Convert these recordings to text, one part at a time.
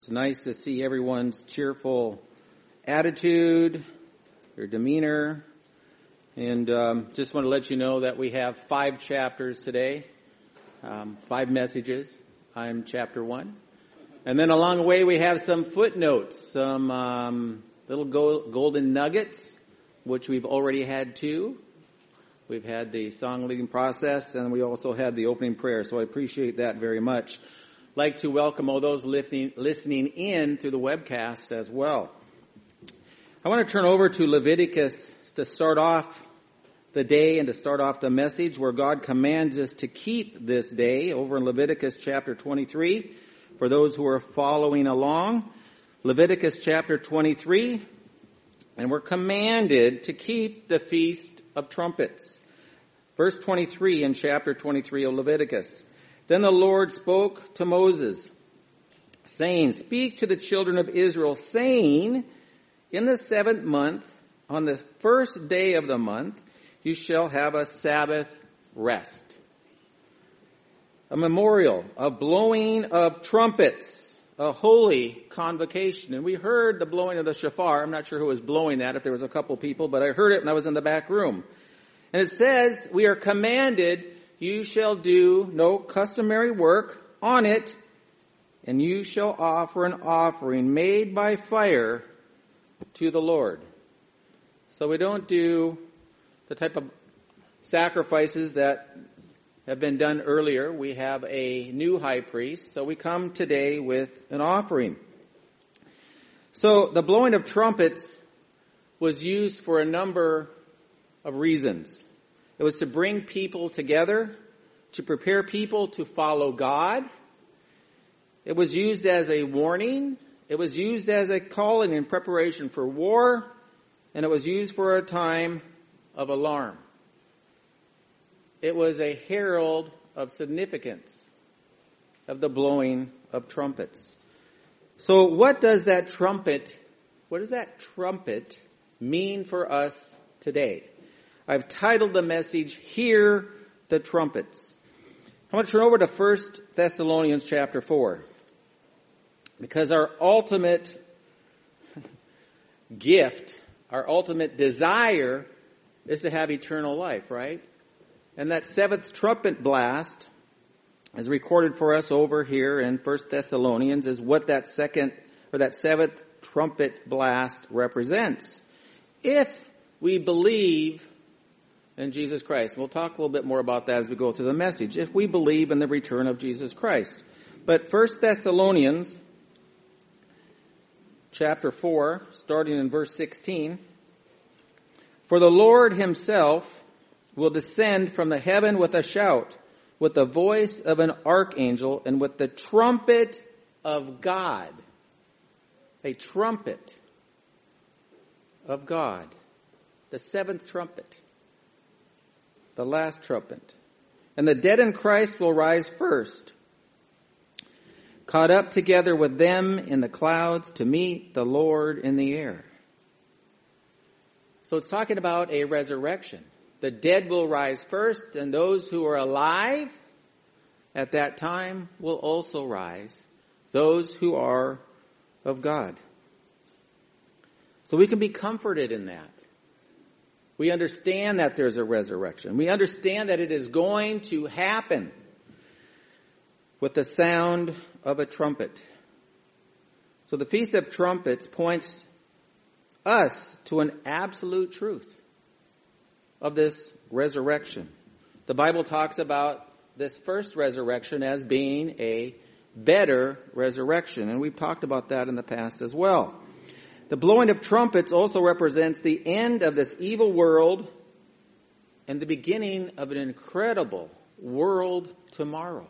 It's nice to see everyone's cheerful attitude, their demeanor, and just want to let you know that we have 5 chapters today, 5 messages. I'm chapter 1. And then along the way we have some footnotes, some little golden nuggets, which we've already had 2. We've had the song leading process, and we also had the opening prayer, so I appreciate that very much. I'd like to welcome all those listening in through the webcast as well. I want to turn over to Leviticus to start off the day and to start off the message where God commands us to keep this day over in Leviticus chapter 23. For those who are following along, Leviticus chapter 23, and we're commanded to keep the Feast of Trumpets. Verse 23 in chapter 23 of Leviticus. Then the Lord spoke to Moses, saying, "Speak to the children of Israel, saying, in the 7th month, on the 1st day of the month, you shall have a Sabbath rest." A memorial, a blowing of trumpets, a holy convocation. And we heard the blowing of the shofar. I'm not sure who was blowing that, if there was a couple people, but I heard it when I was in the back room. And it says, we are commanded, you shall do no customary work on it, and you shall offer an offering made by fire to the Lord. So we don't do the type of sacrifices that have been done earlier. We have a new high priest, so we come today with an offering. So the blowing of trumpets was used for a number of reasons. It was to bring people together, to prepare people to follow God. It was used as a warning. It was used as a calling in preparation for war. And it was used for a time of alarm. It was a herald of significance of the blowing of trumpets. So what does that trumpet mean for us today? I've titled the message, Hear the Trumpets. I want to turn over to 1 Thessalonians chapter 4. Because our ultimate gift, our ultimate desire is to have eternal life, right? And that 7th trumpet blast is recorded for us over here in 1 Thessalonians is what that 7th trumpet blast represents. If we believe in Jesus Christ. We'll talk a little bit more about that as we go through the message, if we believe in the return of Jesus Christ. But 1 Thessalonians chapter 4, starting in verse 16, "For the Lord himself will descend from the heaven with a shout, with the voice of an archangel, and with the trumpet of God." A trumpet of God. The 7th trumpet. The last trumpet. "And the dead in Christ will rise first, caught up together with them in the clouds to meet the Lord in the air." So it's talking about a resurrection. The dead will rise first, and those who are alive at that time will also rise, those who are of God. So we can be comforted in that. We understand that there's a resurrection. We understand that it is going to happen with the sound of a trumpet. So the Feast of Trumpets points us to an absolute truth of this resurrection. The Bible talks about this first resurrection as being a better resurrection, and we've talked about that in the past as well. The blowing of trumpets also represents the end of this evil world and the beginning of an incredible world tomorrow.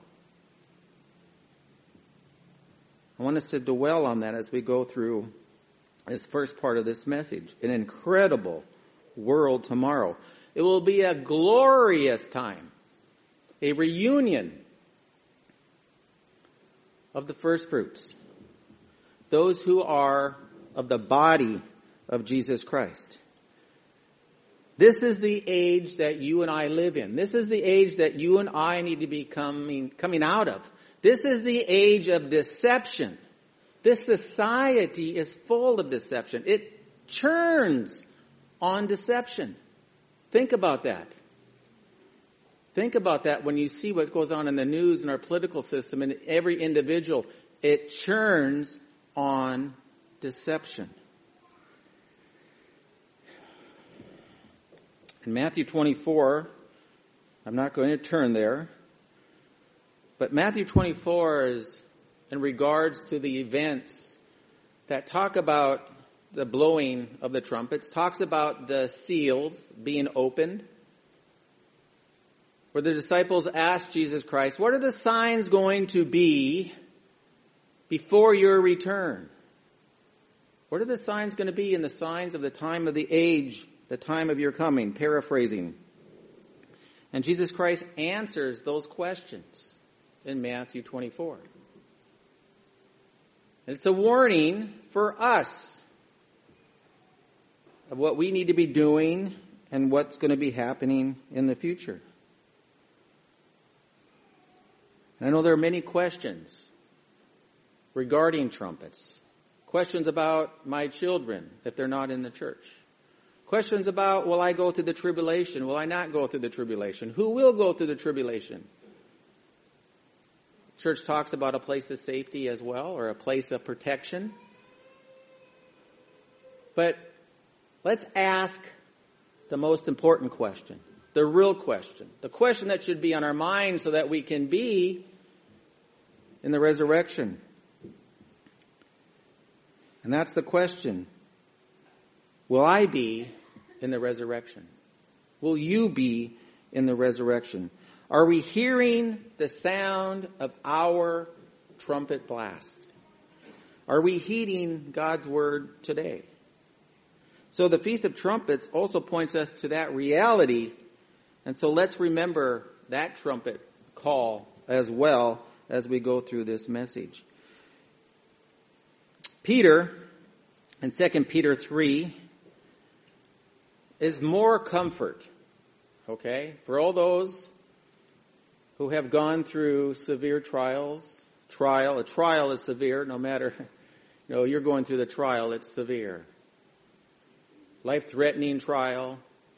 I want us to dwell on that as we go through this first part of this message. An incredible world tomorrow. It will be a glorious time, a reunion of the first fruits, those who are of the body of Jesus Christ. This is the age that you and I live in. This is the age that you and I need to be coming out of. This is the age of deception. This society is full of deception. It churns on deception. Think about that. Think about that when you see what goes on in the news and our political system and every individual. It churns on deception. In Matthew 24, I'm not going to turn there, but Matthew 24 is in regards to the events that talk about the blowing of the trumpets, talks about the seals being opened, where the disciples asked Jesus Christ, what are the signs going to be before your return? What are the signs going to be in the signs of the time of the age, the time of your coming? Paraphrasing. And Jesus Christ answers those questions in Matthew 24. And it's a warning for us of what we need to be doing and what's going to be happening in the future. And I know there are many questions regarding trumpets. Questions about my children if they're not in the church. Questions about, will I go through the tribulation? Will I not go through the tribulation? Who will go through the tribulation? Church talks about a place of safety as well, or a place of protection. But let's ask the most important question, the real question, the question that should be on our minds so that we can be in the resurrection. And that's the question. Will I be in the resurrection? Will you be in the resurrection? Are we hearing the sound of our trumpet blast? Are we heeding God's word today? So the Feast of Trumpets also points us to that reality. And so let's remember that trumpet call as well as we go through this message. Peter, in 2 Peter 3, is more comfort, okay, for all those who have gone through severe trials. A trial is severe, no matter, you're going through the trial, it's severe. Life-threatening trial.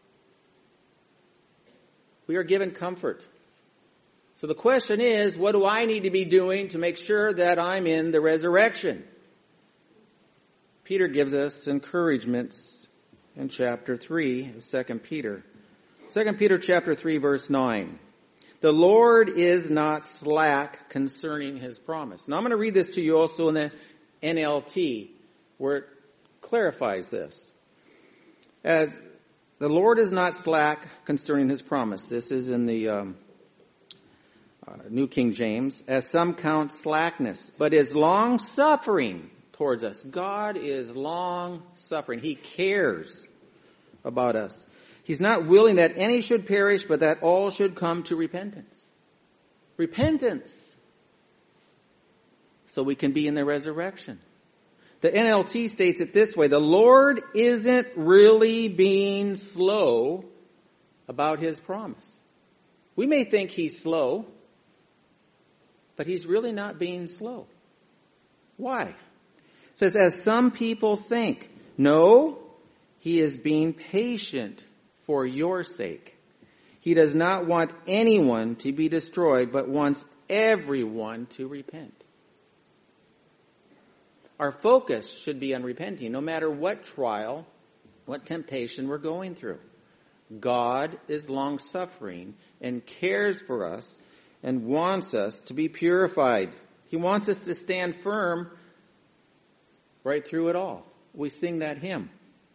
We are given comfort. So the question is, what do I need to be doing to make sure that I'm in the resurrection? Peter gives us encouragements in chapter 3 of 2 Peter. 2 Peter chapter 3, verse 9. The Lord is not slack concerning his promise. Now I'm going to read this to you also in the NLT, where it clarifies this. As the Lord is not slack concerning his promise. This is in the New King James. As some count slackness, but is long-suffering towards us. God is long-suffering. He cares about us. He's not willing that any should perish, but that all should come to repentance. Repentance. So we can be in the resurrection. The NLT states it this way. The Lord isn't really being slow about his promise. We may think he's slow, but he's really not being slow. Why? It says, as some people think. No, he is being patient for your sake. He does not want anyone to be destroyed, but wants everyone to repent. Our focus should be on repenting, no matter what trial, what temptation we're going through. God is long-suffering and cares for us and wants us to be purified. He wants us to stand firm right through it all. We sing that hymn.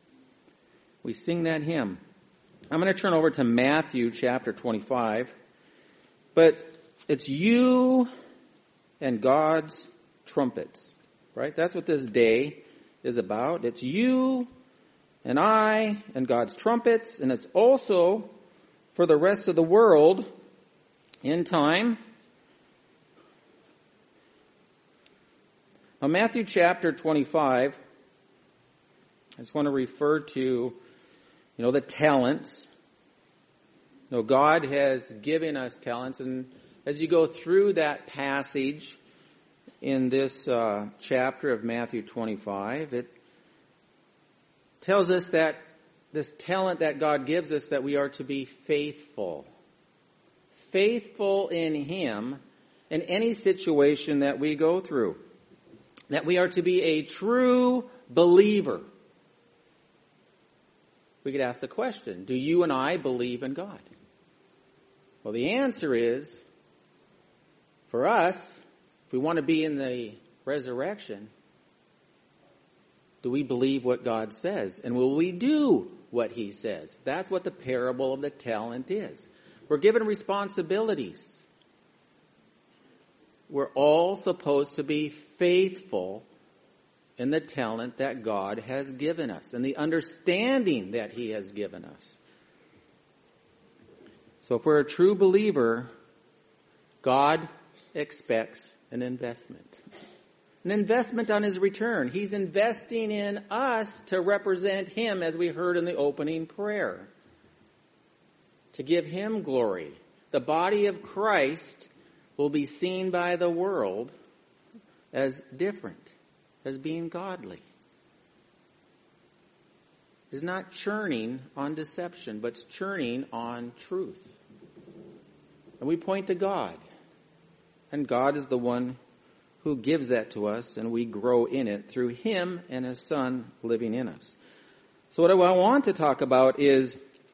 I'm going to turn over to Matthew chapter 25. But it's you and God's trumpets, right? That's what this day is about. It's you and I and God's trumpets. And it's also for the rest of the world in time. Now, Matthew chapter 25, I just want to refer to, the talents. God has given us talents. And as you go through that passage, in this chapter of Matthew 25. It tells us that this talent that God gives us, that we are to be faithful. Faithful in Him in any situation that we go through. That we are to be a true believer. We could ask the question, do you and I believe in God? Well, the answer is, for us, if we want to be in the resurrection, do we believe what God says? And will we do what He says? That's what the parable of the talent is. We're given responsibilities. We're all supposed to be faithful in the talent that God has given us and the understanding that He has given us. So if we're a true believer, God expects an investment. An investment on His return. He's investing in us to represent Him, as we heard in the opening prayer. To give Him glory. The body of Christ will be seen by the world as different, as being godly. It's not churning on deception, but it's churning on truth. And we point to God. And God is the one who gives that to us, and we grow in it through Him and His Son living in us. So what I want to talk about is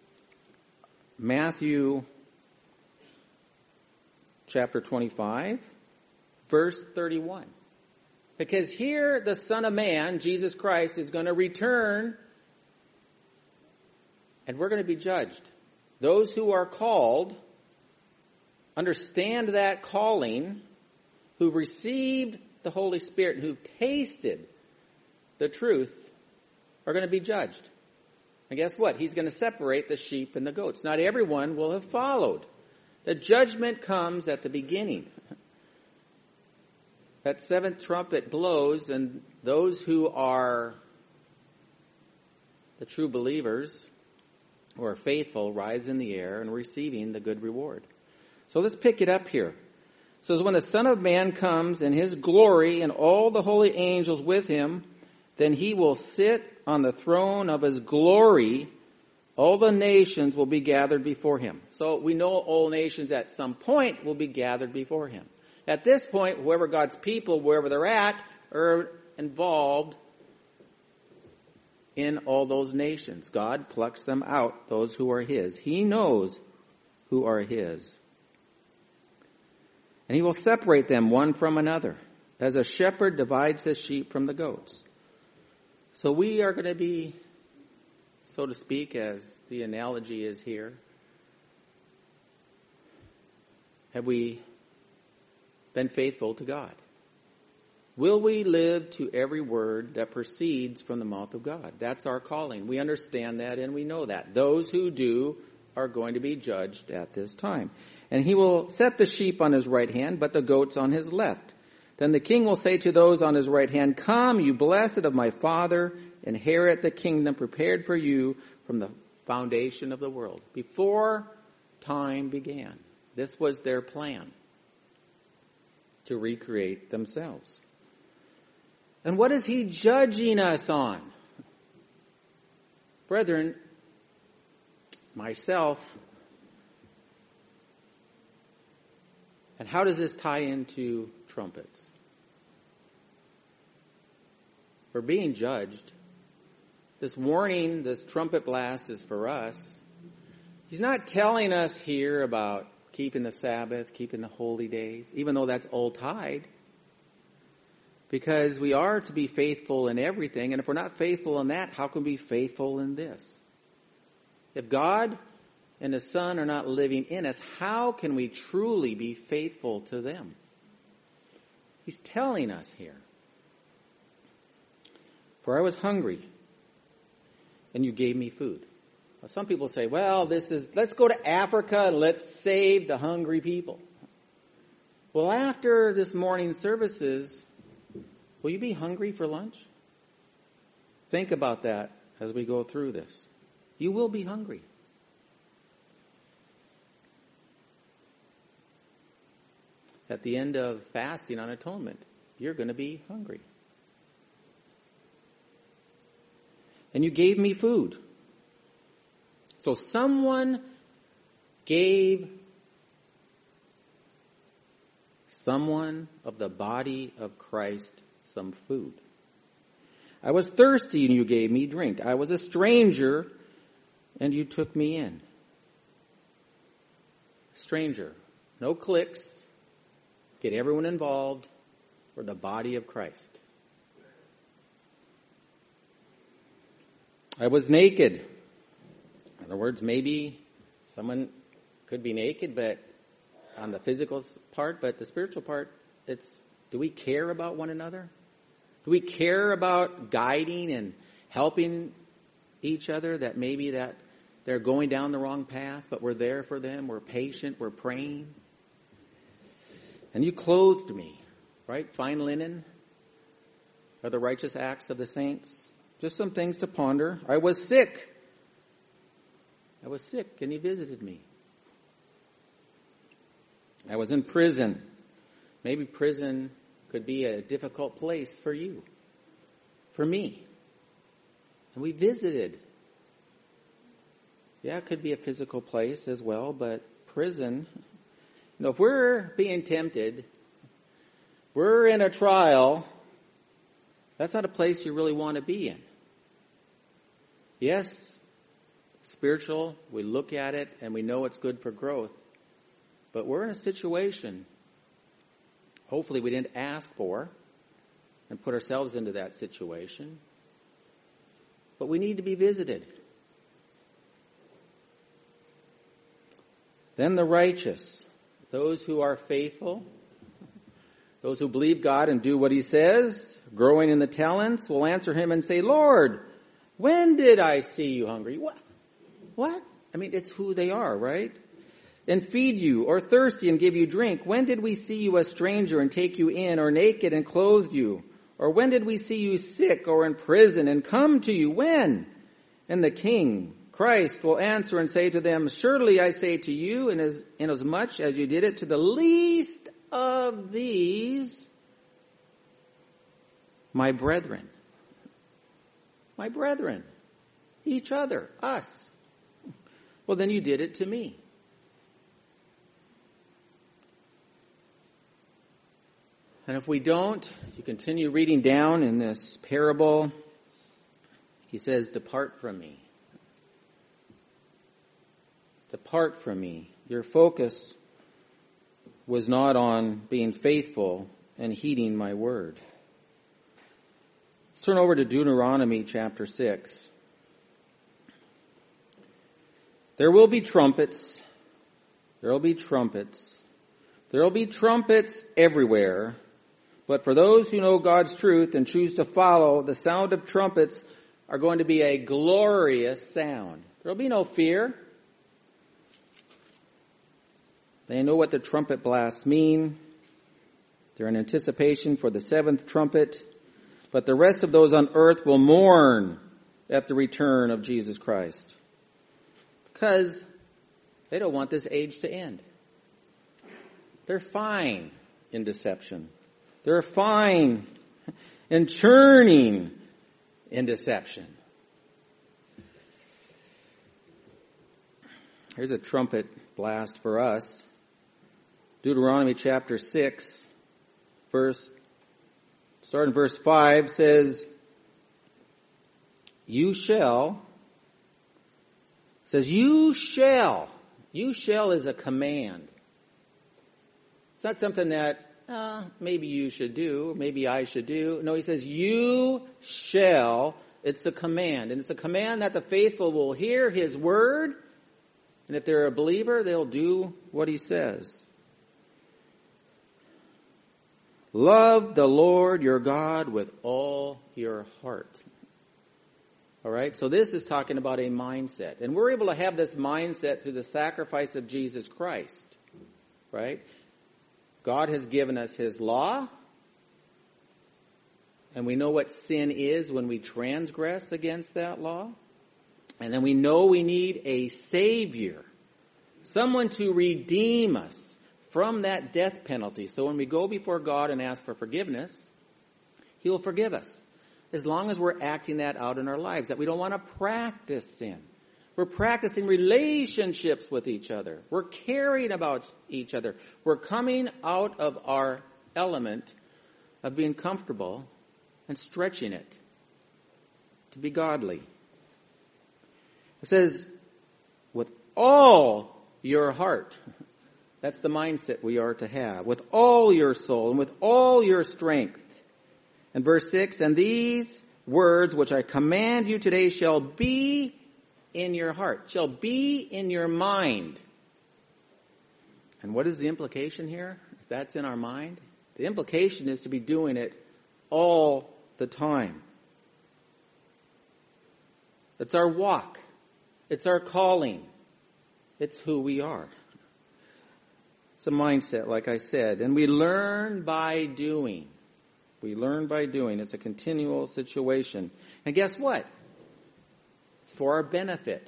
Matthew chapter 25, verse 31. Because here the Son of Man, Jesus Christ, is going to return, and we're going to be judged. Those who are called, understand that calling, who received the Holy Spirit, who tasted the truth, are going to be judged. And guess what? He's going to separate the sheep and the goats. Not everyone will have followed. The judgment comes at the beginning. That seventh trumpet blows, and those who are the true believers, who are faithful, rise in the air and receiving the good reward. So let's pick it up here. It says, when the Son of Man comes in His glory and all the holy angels with Him, then He will sit on the throne of His glory. All the nations will be gathered before Him. So we know all nations at some point will be gathered before Him. At this point, whoever God's people, wherever they're at, are involved in all those nations. God plucks them out, those who are His. He knows who are His. And He will separate them one from another, as a shepherd divides his sheep from the goats. So we are going to be, so to speak, as the analogy is here. Have we been faithful to God? Will we live to every word that proceeds from the mouth of God? That's our calling. We understand that and we know that. Those who do are going to be judged at this time. And He will set the sheep on His right hand, but the goats on His left. Then the King will say to those on His right hand, come, you blessed of my Father, inherit the kingdom prepared for you from the foundation of the world. Before time began, this was their plan, to recreate themselves. And what is He judging us on? Brethren, myself, and how does this tie into trumpets? We're being judged. This warning, this trumpet blast is for us. He's not telling us here about keeping the Sabbath, keeping the holy days, even though that's old tide. Because we are to be faithful in everything, and if we're not faithful in that, how can we be faithful in this? If God and His Son are not living in us, how can we truly be faithful to them? He's telling us here. For I was hungry, and you gave me food. Now, some people say, well, let's go to Africa and let's save the hungry people. Well, after this morning's services, will you be hungry for lunch? Think about that as we go through this. You will be hungry. At the end of fasting on atonement, you're going to be hungry. And you gave me food. So someone gave someone of the body of Christ some food. I was thirsty and you gave me drink. I was a stranger and you took me in. Stranger. No cliques. Get everyone involved. We're the body of Christ. I was naked. In other words, maybe someone could be naked, but on the physical part, but the spiritual part, it's, do we care about one another? Do we care about guiding and helping each other, that maybe that they're going down the wrong path, but we're there for them, we're patient, we're praying? And you clothed me, right? Fine linen are the righteous acts of the saints. Just some things to ponder. I was sick. I was sick and you visited me. I was in prison. Maybe prison could be a difficult place for you, for me. And we visited. Yeah, it could be a physical place as well, but prison, if we're being tempted, we're in a trial, that's not a place you really want to be in. Yes, spiritual, we look at it and we know it's good for growth. But we're in a situation, hopefully we didn't ask for and put ourselves into that situation. But we need to be visited. Then the righteous, those who are faithful, those who believe God and do what He says, growing in the talents, will answer Him and say, Lord, when did I see you hungry? What? I mean, it's who they are, right? And feed you, or thirsty and give you drink. When did we see you a stranger and take you in, or naked and clothe you? Or when did we see you sick or in prison and come to you? When? And the King, Christ, will answer and say to them, surely I say to you, inasmuch as you did it to the least of these, my brethren, each other, us, well, then you did it to me. And if we don't, you continue reading down in this parable, He says, depart from me. Depart from me. Your focus was not on being faithful and heeding my word. Let's turn over to Deuteronomy chapter 6. There will be trumpets. There will be trumpets. There will be trumpets everywhere. But for those who know God's truth and choose to follow, the sound of trumpets are going to be a glorious sound. There will be no fear. They know what the trumpet blasts mean. They're in anticipation for the seventh trumpet. But the rest of those on earth will mourn at the return of Jesus Christ, because they don't want this age to end. They're fine in deception. They're fine in churning in deception. Here's a trumpet blast for us. Deuteronomy chapter 6, starting verse 5 says, you shall is a command. It's not something that maybe you should do, maybe I should do. No, He says, you shall. It's a command. And it's a command that the faithful will hear His word. And if they're a believer, they'll do what He says. Love the Lord your God with all your heart. All right, so this is talking about a mindset. And we're able to have this mindset through the sacrifice of Jesus Christ. Right? God has given us His law. And we know what sin is when we transgress against that law. And then we know we need a Savior. Someone to redeem us from that death penalty. So when we go before God and ask for forgiveness, He will forgive us, as long as we're acting that out in our lives, that we don't want to practice sin. We're practicing relationships with each other. We're caring about each other. We're coming out of our element of being comfortable and stretching it to be godly. It says, with all your heart. That's the mindset we are to have. With all your soul and with all your strength. And verse 6, and these words which I command you today shall be in your heart, shall be in your mind. And what is the implication here? If that's in our mind, the implication is to be doing it all the time. It's our walk. It's our calling. It's who we are. It's a mindset, like I said. And we learn by doing. We learn by doing. It's a continual situation. And guess what? It's for our benefit.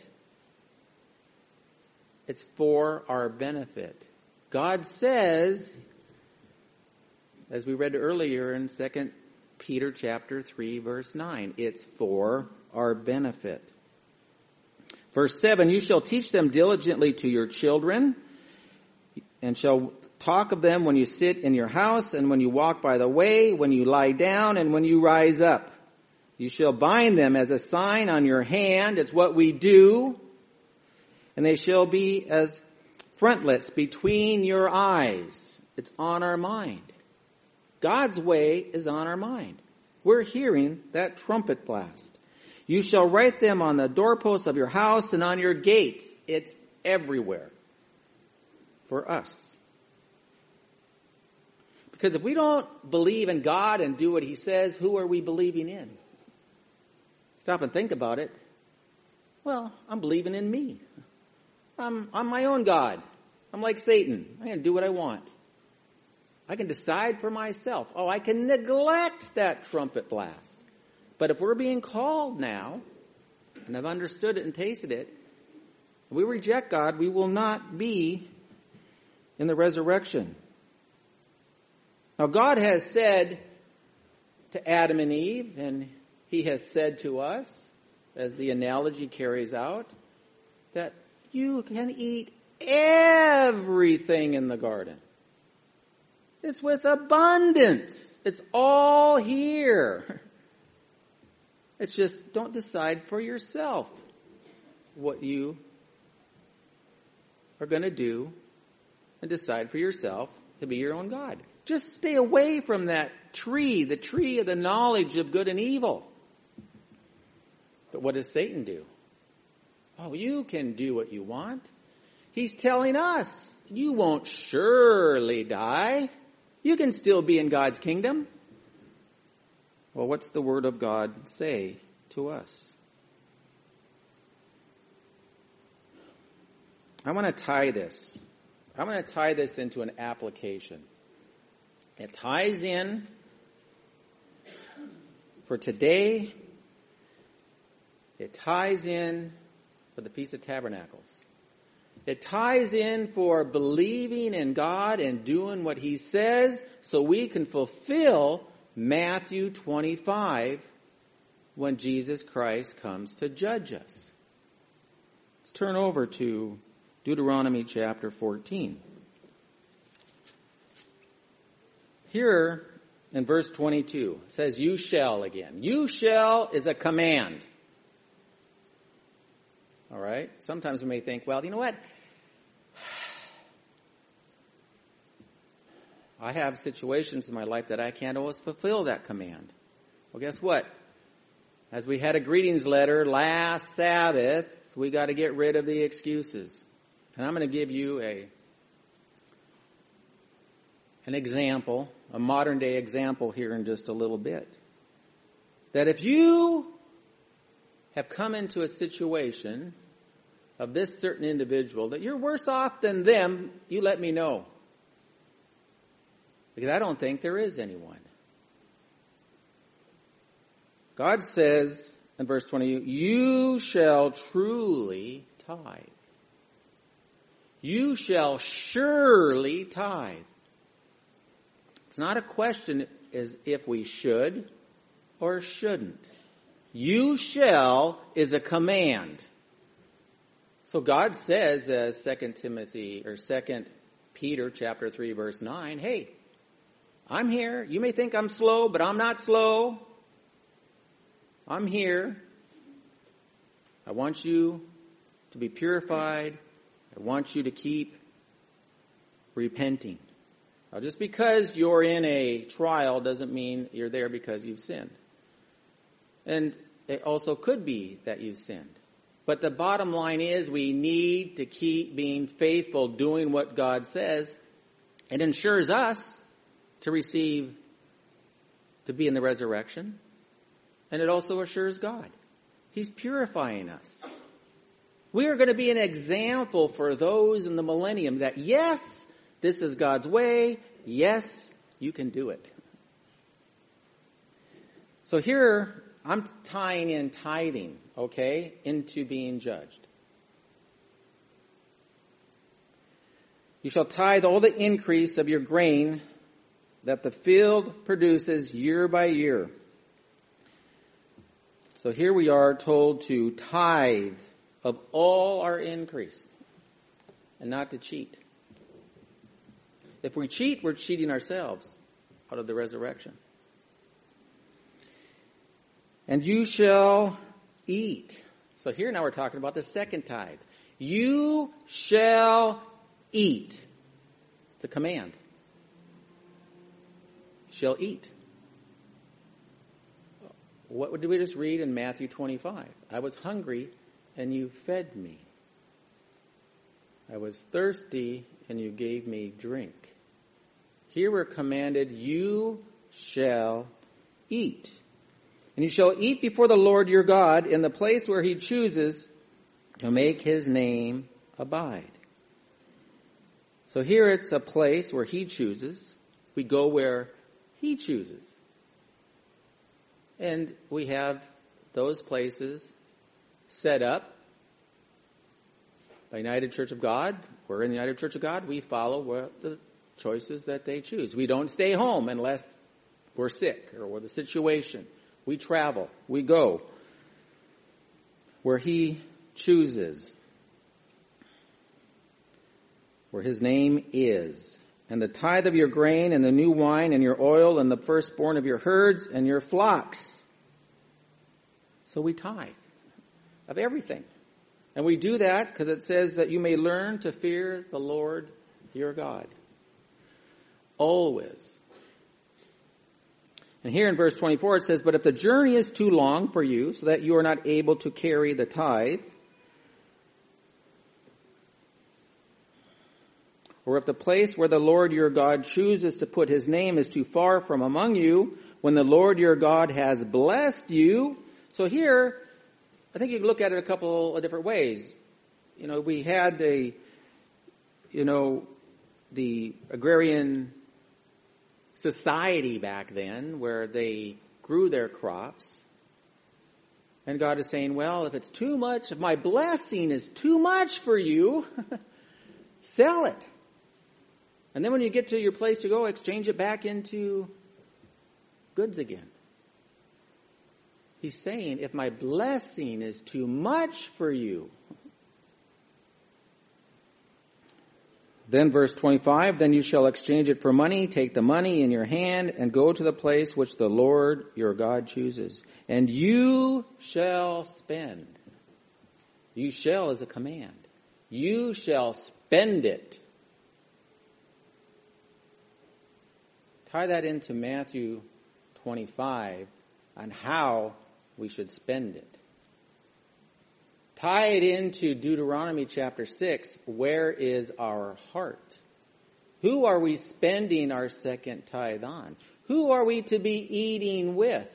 It's for our benefit. God says, as we read earlier in 2 Peter chapter 3, verse 9, it's for our benefit. Verse 7, you shall teach them diligently to your children, and shall talk of them when you sit in your house, and when you walk by the way, when you lie down, and when you rise up. You shall bind them as a sign on your hand. It's what we do. And they shall be as frontlets between your eyes. It's on our mind. God's way is on our mind. We're hearing that trumpet blast. You shall write them on the doorposts of your house and on your gates. It's everywhere for us. Because if we don't believe in God and do what He says, who are we believing in? Stop and think about it. Well, I'm believing in me. I'm my own God. I'm like Satan. I can do what I want. I can decide for myself. Oh, I can neglect that trumpet blast. But if we're being called now, and I've understood it and tasted it, and we reject God, we will not be in the resurrection. Now, God has said to Adam and Eve, and He has said to us, as the analogy carries out, that you can eat everything in the garden. It's with abundance. It's all here. It's just don't decide for yourself what you are going to do and decide for yourself to be your own God. Just stay away from that tree, the tree of the knowledge of good and evil. But what does Satan do? Oh, you can do what you want. He's telling us, you won't surely die. You can still be in God's kingdom. Well, what's the Word of God say to us? I want to tie this. I'm going to tie this into an application. It ties in for today. It ties in for the Feast of Tabernacles. It ties in for believing in God and doing what He says so we can fulfill Matthew 25 when Jesus Christ comes to judge us. Let's turn over to Deuteronomy chapter 14. Here in verse 22, it says, you shall again. You shall is a command. All right? Sometimes we may think, well, you know what? I have situations in my life that I can't always fulfill that command. Well, guess what? As we had a greetings letter last Sabbath, we got to get rid of the excuses. And I'm going to give you an example, a modern day example here in just a little bit. That if you have come into a situation of this certain individual that you're worse off than them, you let me know. Because I don't think there is anyone. God says in verse 20, you shall truly tithe. You shall surely tithe. It's not a question as if we should or shouldn't. You shall is a command. So God says, 2 Peter chapter 3, verse 9, hey, I'm here. You may think I'm slow, but I'm not slow. I'm here. I want you to be purified. I want you to keep repenting. Now, just because you're in a trial doesn't mean you're there because you've sinned. And it also could be that you've sinned. But the bottom line is we need to keep being faithful, doing what God says. It ensures us to be in the resurrection. And it also assures God. He's purifying us. We are going to be an example for those in the millennium that, yes, this is God's way. Yes, you can do it. So here, I'm tying in tithing, okay, into being judged. You shall tithe all the increase of your grain that the field produces year by year. So here we are told to tithe of all our increase and not to cheat. If we cheat, we're cheating ourselves out of the resurrection. And you shall eat. So here now we're talking about the second tithe. You shall eat. It's a command. You shall eat. What did we just read in Matthew 25? I was hungry and you fed me. I was thirsty and you gave me drink. Here we're commanded, you shall eat. And you shall eat before the Lord your God in the place where he chooses to make his name abide. So here it's a place where he chooses. We go where he chooses. And we have those places set up by United Church of God. We're in the United Church of God. We follow the choices that they choose. We don't stay home unless we're sick or with a situation. We travel. We go where he chooses, where his name is. And the tithe of your grain and the new wine and your oil and the firstborn of your herds and your flocks. So we tithe of everything. And we do that because it says that you may learn to fear the Lord your God. Always. And here in verse 24 it says, but if the journey is too long for you so that you are not able to carry the tithe, or if the place where the Lord your God chooses to put his name is too far from among you, when the Lord your God has blessed you. So here, I think you can look at it a couple of different ways. We had the agrarian society back then where they grew their crops. And God is saying, well, if it's too much, if my blessing is too much for you, sell it. And then when you get to your place to go, exchange it back into goods again. He's saying, if my blessing is too much for you. Then verse 25, then you shall exchange it for money, take the money in your hand, and go to the place which the Lord your God chooses. And you shall spend. You shall is a command. You shall spend it. Tie that into Matthew 25 on how we should spend it. Tie it into Deuteronomy chapter 6. Where is our heart? Who are we spending our second tithe on? Who are we to be eating with?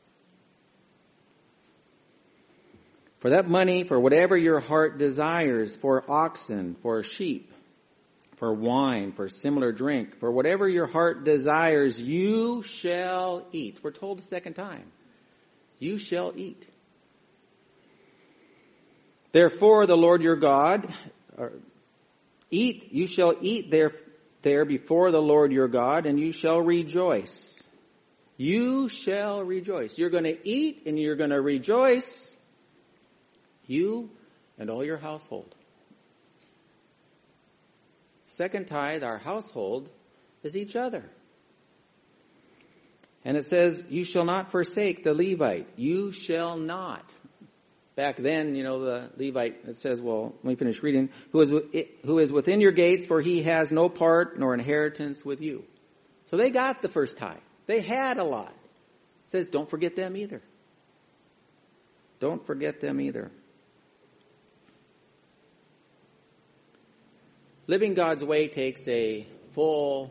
For that money, for whatever your heart desires, for oxen, for sheep, for wine, for similar drink, for whatever your heart desires, you shall eat. We're told a second time. You shall eat. Therefore, the Lord your God, You shall eat there before the Lord your God, and you shall rejoice. You shall rejoice. You're going to eat and you're going to rejoice. You and all your household. Second tithe, our household, is each other. And it says, you shall not forsake the Levite. You shall not. Back then, the Levite, it says, well, let me finish reading, who is within your gates, for he has no part nor inheritance with you. So they got the first tithe. They had a lot. It says, don't forget them either. Don't forget them either. Living God's way takes a full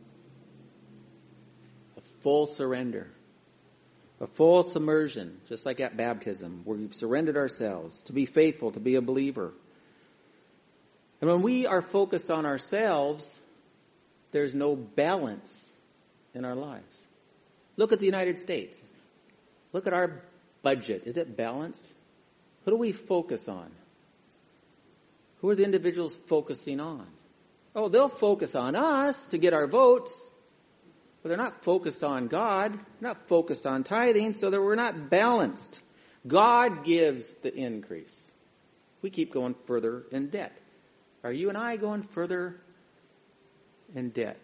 surrender. A full submersion, just like at baptism, where we've surrendered ourselves to be faithful, to be a believer. And when we are focused on ourselves, there's no balance in our lives. Look at the United States. Look at our budget. Is it balanced? Who do we focus on? Who are the individuals focusing on? Oh, they'll focus on us to get our votes. But they're not focused on God, not focused on tithing, so that we're not balanced. God gives the increase. We keep going further in debt. Are you and I going further in debt?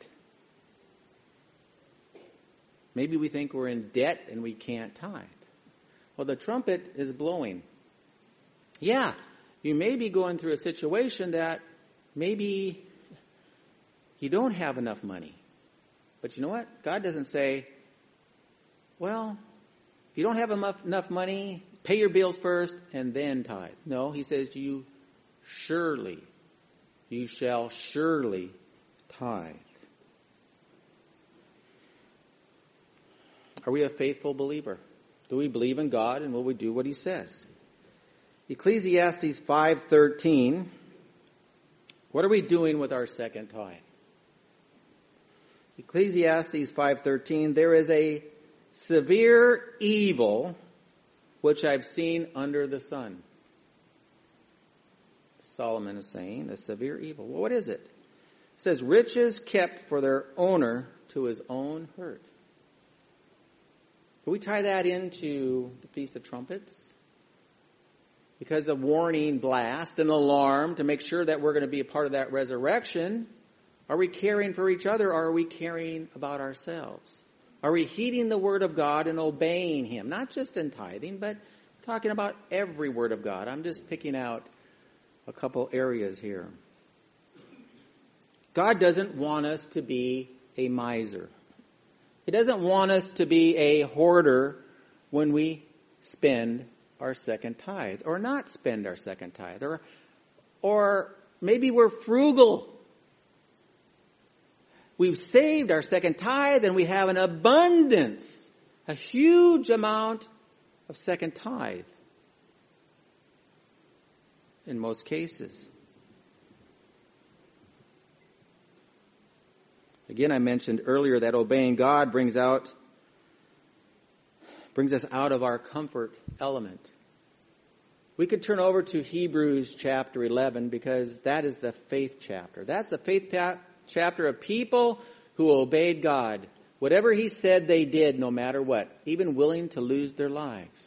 Maybe we think we're in debt and we can't tithe. Well, the trumpet is blowing. Yeah, you may be going through a situation that maybe you don't have enough money. But you know what? God doesn't say, well, if you don't have enough money, pay your bills first and then tithe. No, he says you shall surely tithe. Are we a faithful believer? Do we believe in God and will we do what he says? Ecclesiastes 5:13. What are we doing with our second tithe? Ecclesiastes 5:13, there is a severe evil which I've seen under the sun. Solomon is saying, a severe evil. Well, what is it? It says, riches kept for their owner to his own hurt. Can we tie that into the Feast of Trumpets? Because of warning blast and alarm to make sure that we're going to be a part of that resurrection. Are we caring for each other, or are we caring about ourselves? Are we heeding the Word of God and obeying Him? Not just in tithing, but talking about every Word of God. I'm just picking out a couple areas here. God doesn't want us to be a miser. He doesn't want us to be a hoarder when we spend our second tithe, or not spend our second tithe, or maybe we're frugal. We've saved our second tithe and we have an abundance, a huge amount of second tithe in most cases. Again, I mentioned earlier that obeying God brings us out of our comfort element. We could turn over to Hebrews chapter 11 because that is the faith chapter. That's the faith chapter of people who obeyed God. Whatever He said, they did, no matter what, even willing to lose their lives.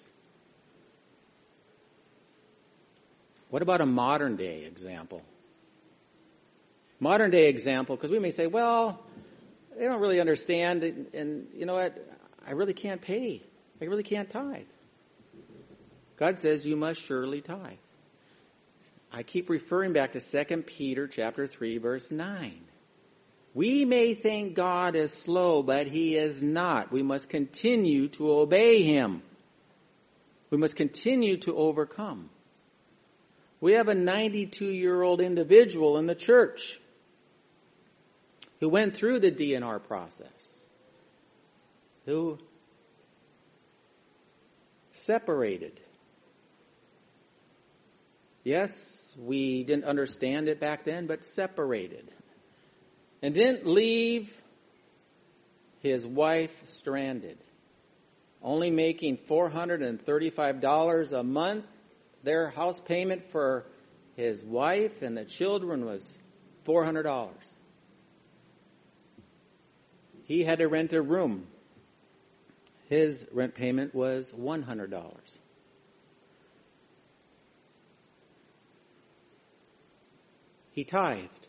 What about a modern day example? Modern day example, because we may say, well, they don't really understand, and you know what, I really can't pay. I really can't tithe. God says you must surely tithe. I keep referring back to 2 Peter chapter 3, verse 9. We may think God is slow, but He is not. We must continue to obey Him. We must continue to overcome. We have a 92-year-old individual in the church who went through the DNR process, who separated. Yes, we didn't understand it back then, but separated. And didn't leave his wife stranded. Only making $435 a month. Their house payment for his wife and the children was $400. He had to rent a room. His rent payment was $100. He tithed.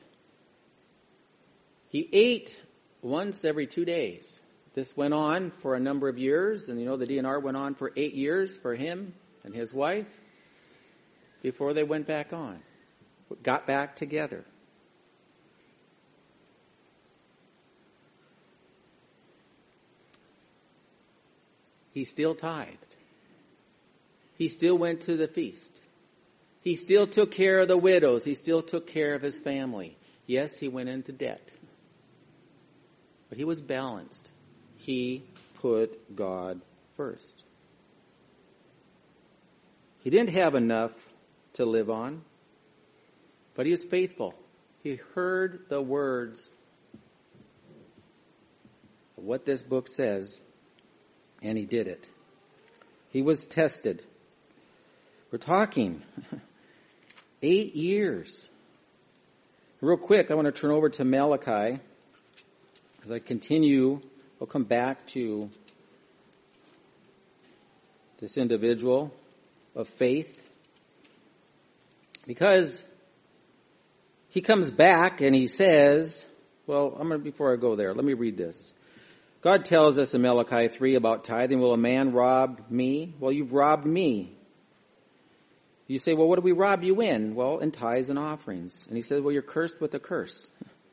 He ate once every 2 days. This went on for a number of years, and the DNR went on for 8 years for him and his wife before they went back on, got back together. He still tithed. He still went to the feast. He still took care of the widows. He still took care of his family. Yes, he went into debt. But he was balanced. He put God first. He didn't have enough to live on, but he was faithful. He heard the words of what this book says, and he did it. He was tested. We're talking 8 years. Real quick, I want to turn over to Malachi. As I continue, we'll come back to this individual of faith. Because he comes back and he says, before I go there, let me read this. God tells us in Malachi 3 about tithing. Will a man rob me? Well, you've robbed me. You say, well, what do we rob you in? Well, in tithes and offerings. And he says, well, you're cursed with a curse.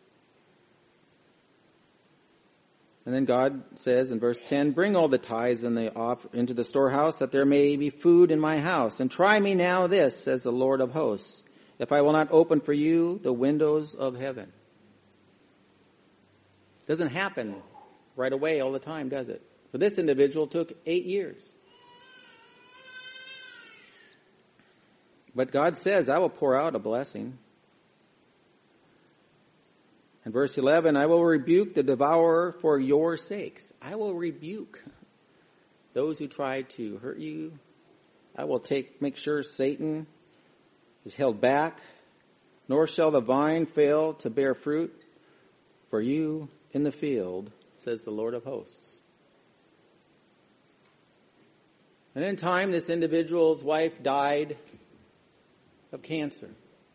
And then God says in verse 10, bring all the tithes and the into the storehouse, that there may be food in my house. And try me now this, says the Lord of hosts, if I will not open for you the windows of heaven. Doesn't happen right away all the time, does it? For this individual, it took 8 years. But God says, I will pour out a blessing. In verse 11, I will rebuke the devourer for your sakes. I will rebuke those who try to hurt you. I will make sure Satan is held back, nor shall the vine fail to bear fruit for you in the field, says the Lord of hosts. And in time, this individual's wife died of cancer.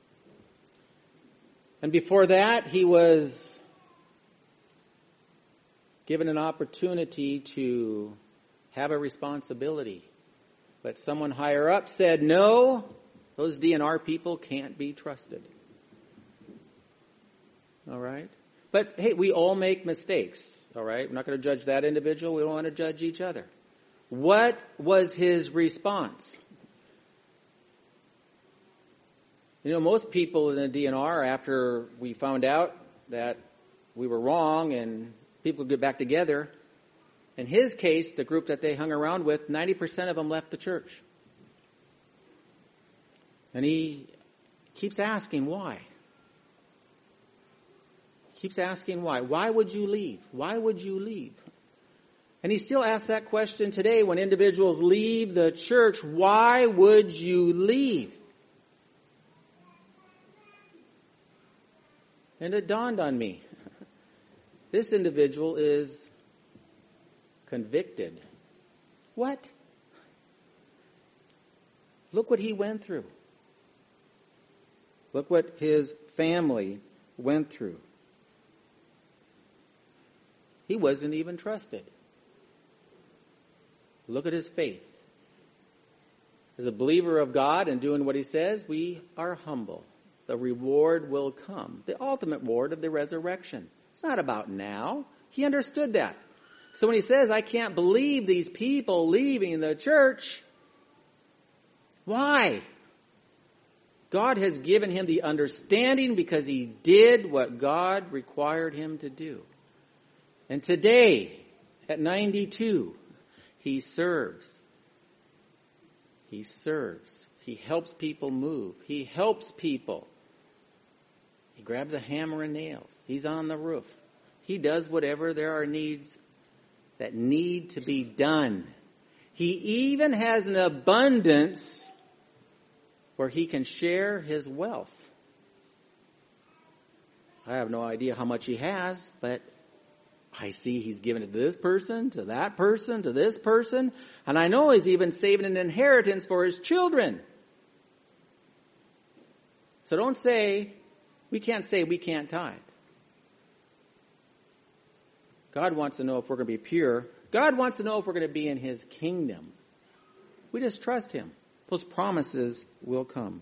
And before that, he was given an opportunity to have a responsibility. But someone higher up said, no, those DNR people can't be trusted. All right? But hey, we all make mistakes. All right? We're not going to judge that individual. We don't want to judge each other. What was his response? Most people in the DNR, after we found out that we were wrong and people get back together, in his case, the group that they hung around with, 90% of them left the church. And he keeps asking why. Keeps asking why. Why would you leave? Why would you leave? And he still asks that question today when individuals leave the church. Why would you leave? And it dawned on me, this individual is convicted. What? Look what he went through. Look what his family went through. He wasn't even trusted. Look at his faith. As a believer of God and doing what he says, we are humble. The reward will come. The ultimate reward of the resurrection. It's not about now. He understood that. So when he says, I can't believe these people leaving the church, why? God has given him the understanding because he did what God required him to do. And today, at 92, he serves. He serves. He helps people move. He helps people. He grabs a hammer and nails. He's on the roof. He does whatever there are needs that need to be done. He even has an abundance where he can share his wealth. I have no idea how much he has, but I see he's given it to this person, to that person, to this person. And I know he's even saving an inheritance for his children. So don't say we can't tithe. God wants to know if we're going to be pure. God wants to know if we're going to be in his kingdom. We just trust him. Those promises will come.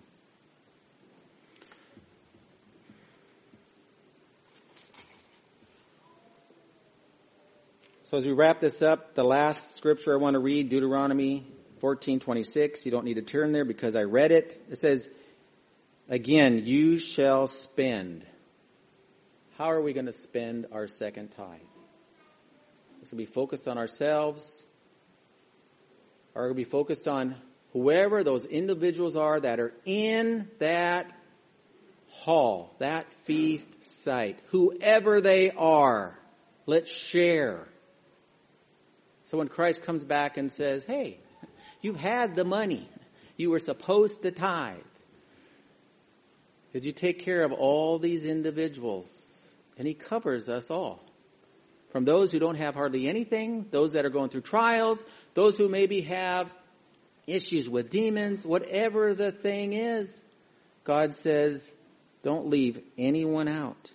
So as we wrap this up, the last scripture I want to read, Deuteronomy 14:26. You don't need to turn there because I read it. It says, again, you shall spend. How are we going to spend our second tithe? Is it going to be focused on ourselves? Or are we going to be focused on whoever those individuals are that are in that hall, that feast site? Whoever they are, let's share. So when Christ comes back and says, hey, you had the money. You were supposed to tithe. Did you take care of all these individuals? And he covers us all. From those who don't have hardly anything, those that are going through trials, those who maybe have issues with demons, whatever the thing is, God says, don't leave anyone out.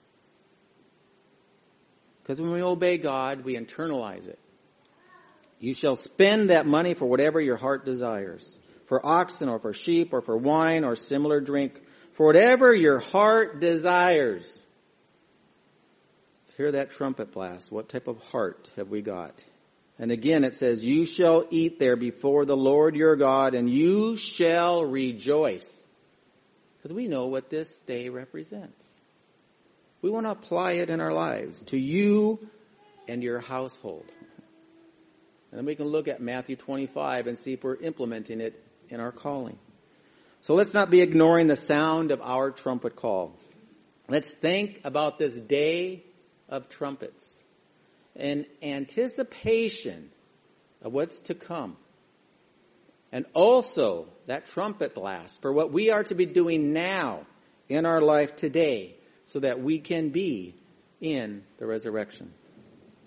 Because when we obey God, we internalize it. You shall spend that money for whatever your heart desires, for oxen or for sheep or for wine or similar drink, for whatever your heart desires. Let's hear that trumpet blast. What type of heart have we got? And again it says, you shall eat there before the Lord your God, and you shall rejoice. Because we know what this day represents. We want to apply it in our lives to you and your household. And then we can look at Matthew 25 and see if we're implementing it in our calling. So let's not be ignoring the sound of our trumpet call. Let's think about this day of trumpets in anticipation of what's to come. And also that trumpet blast for what we are to be doing now in our life today so that we can be in the resurrection.